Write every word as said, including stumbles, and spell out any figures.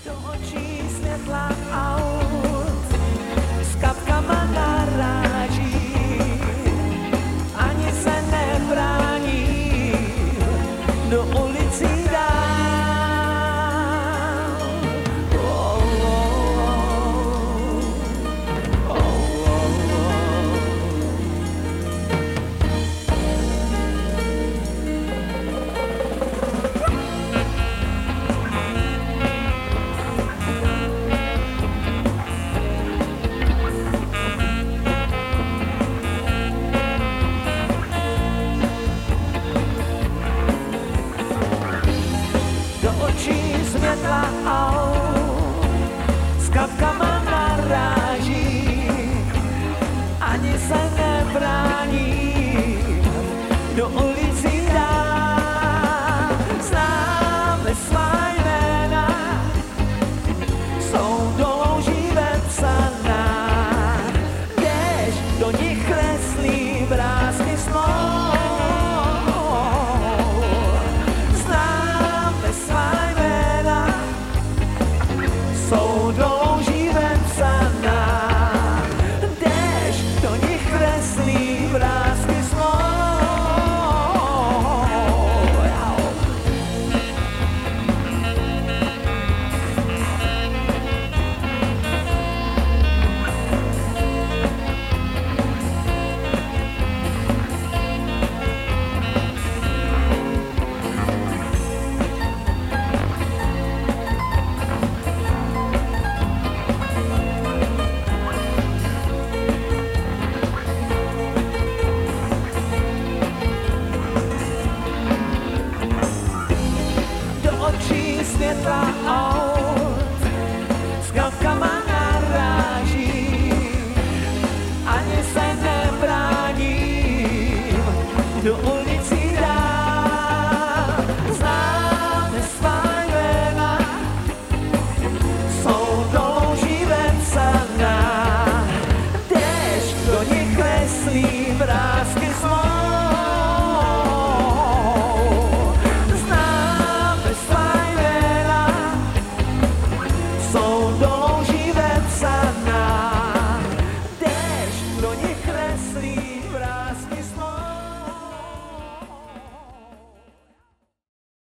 Do očí světla aut s kapkama naráží, ani se nebrání, do ulicí dál. Oh, oh, oh, světla aut s kapkama naráží, ani se nebrání, do ulicí dál. Známe svá jména, jsou do louží vepsaná, jdeš do nich kreslí vrásky snů. Jsou do louží vepsaná, jdeš do nich kreslí vrásky snů. Světla aut s kapkama naráží, ani se nebráním, do ulicí dál. Známe svá jména, jsou do louží vepsaná, jdeš do nich kreslí vrásky snů. Don't